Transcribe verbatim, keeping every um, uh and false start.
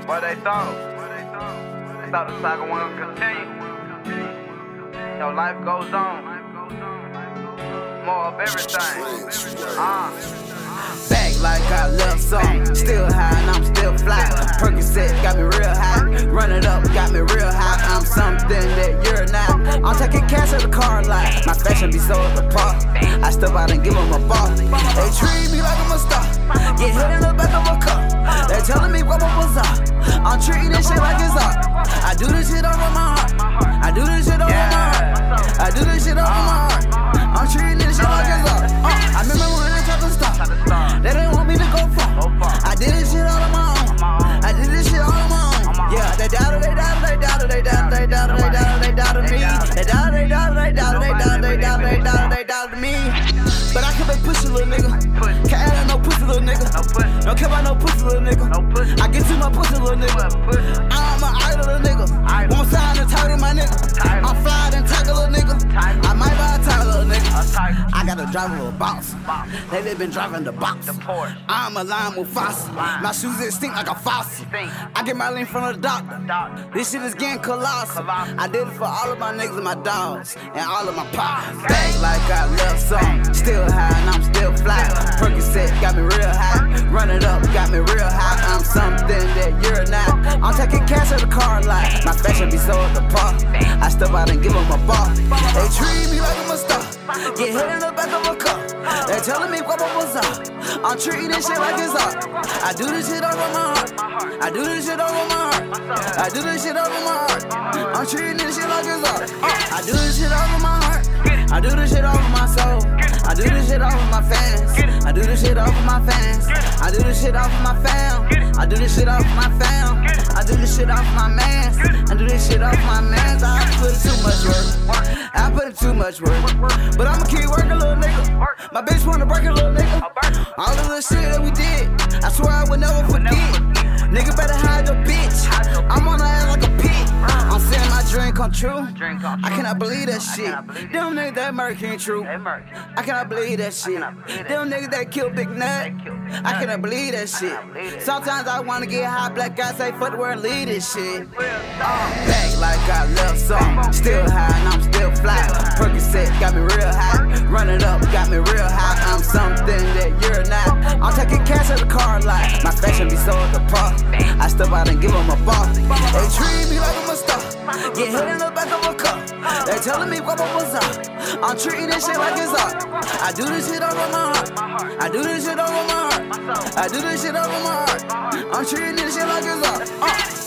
What they thought? They thought the saga would continue. You know, life goes on. More of everything. Ah. Uh. Back like I love some, still high and I'm still fly. Percocet got me real high, run it up got me real high. I'm something that you're not. I'm taking cash at the car lot. My fashion be so at the park. I step out and give them a ball. They treat me like I'm a star. Get hit in the back of a car. They telling me what was up. I'm treating this shit like it's art. I do this shit over my heart. I do this shit over my heart. I do this shit over my heart. I'm treating this shit like it's art. Uh, I remember when they tried to stop. They didn't want me to go far. I did this shit all on my own. I did this shit all on my own. Yeah, they doubted, they doubted, they doubted, they doubted, they doubted, they doubted, they doubted me. They doubted, they doubted, they doubted, they doubted, they doubted, they doubted, they doubted me. But I kept it pushing, little nigga. Can't add no pussy, little nigga. Don't care about no pussy, little nigga. I get to my pussy, little nigga. I'm an idol, little nigga. Won't sign the title, my nigga. I'm fly and tackle, little nigga. I might buy a title, little nigga. I got a driver with a box. They they been driving the box. I'm a lime with faucet. My shoes it stink like a faucet. I get my lean from the doctor. This shit is getting colossal. I did it for all of my niggas and my dogs and all of my pops. Back like I love some, still high and I'm still fly. Percocet got me real high, run it up got me real high. I'm something that you're not. I'm taking cash at the car lot. My fashion be so at the park. I step out and give them a ball. They treat me like I'm a star. Get hit in the back of a car. They telling me what was up. I'm treating this shit like it's art. I do this shit over my heart. I do this shit over my heart. I do this shit over my heart. I'm treating this shit like it's art. Uh, I do this shit over my heart. I do this shit over my soul. I do this shit over my fans. I do this shit over my fans. I do this shit over my fam. I do this shit over my fam. I do this shit off my mans. I do this shit off my mans. I put in too much work. I put in too much work. But I'ma keep working, little nigga. My bitch wanna break it, little nigga. All of the shit that we did, I swear I would never forget. Nigga better hide your bitch. I'm on her ass like a pig. I'm saying my dream come true. I cannot believe that shit. Them niggas that murder ain't true. I cannot believe that shit. Them niggas that kill Big Nut. I cannot believe that shit. Sometimes I wanna get high, black guys say fuck the world and leave this shit. Uh, back like I love some, still high and I'm still fly. Percocet got me real high, run it up got me real high. I'm something that you're not. I'm taking cash at the car lot. My fashion be so at the park. I step out and give them a ball. They treat me like I'm a star. Get hit in the back of a car. They telling me what was up. I'm treating this shit like it's art. I do this shit over my heart. I do this shit over my heart. I do this shit over my heart. I'm treating this shit like it's art. Uh.